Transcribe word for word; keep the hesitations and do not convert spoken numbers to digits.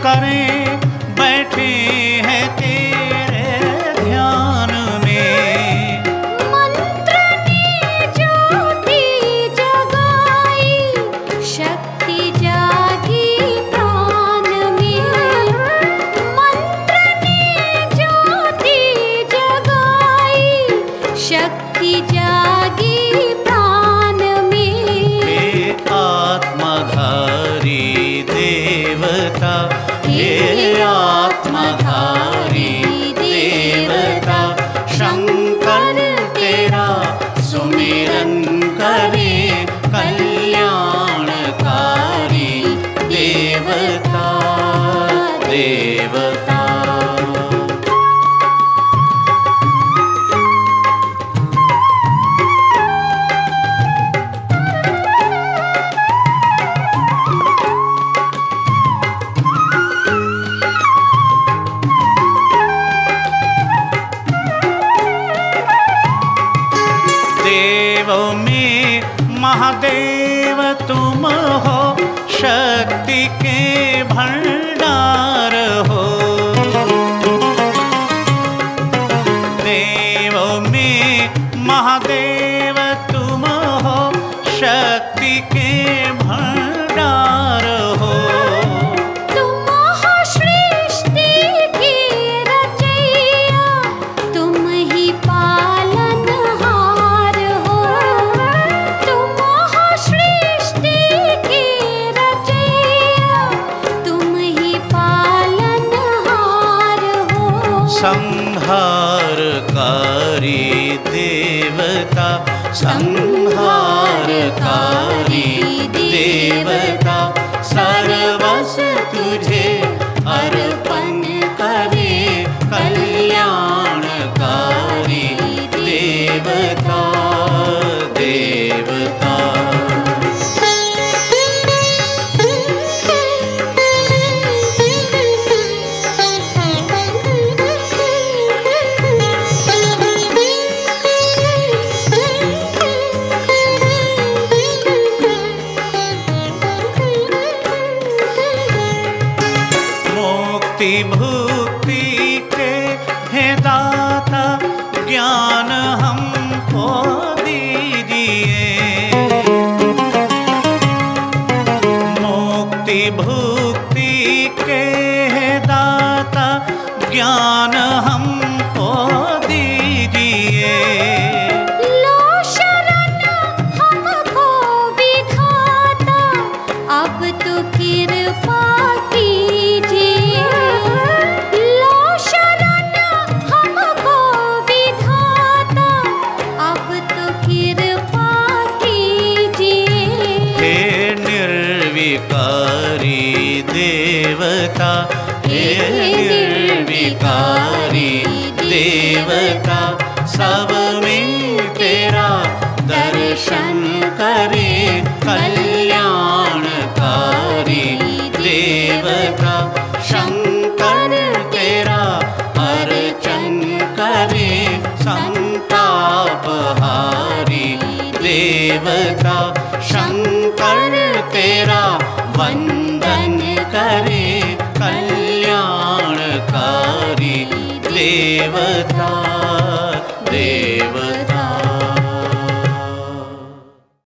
करें बैठे हैं तेरे ध्यान में। मंत्र ने ज्योति जगाई, शक्ति जागी प्राण में। मंत्र ने ज्योति जगाई, शक्ति जागी प्राण में। हे आत्मधारी देवता, हे आत्मधारी देवता, शंकर तेरा सुमिरन करें कल्याणकारी देवता देवता। देव में महादेव तुम हो, शक्ति के भंडार हो। देव में महादेव तुम हो, शक्ति के भंडार हो। तुम हो सृष्टि की रचैया, तुम ही पालनहार हो। तुम हो सृष्टि की रचैया, तुम ही पालनहार हो। संहारकारी देवता, संहारकारी देवता, सर्वस तुझे अर्पण करे कल्याणकारी देवता देवता। मुक्ति भुक्ति के हे दाता, ज्ञान हमको दीजिए। मुक्ति भुक्ति के हे दाता, ज्ञान हमको दीजिए। लो शरण हमको विधाता, अब तो कृपा कीजिए। लो शरण हमको विधाता, अब तो कृपा कीजिए। हे निर्विकारी देवता, हे निर्विकारी देवता, सब में तेरा दर्शन करे कल्याणकारी देवता। शंकर तेरा अर्चन करे संतापहारी देवता। शंकर तेरा वंदन करे कल्याणकारी देवता देवता।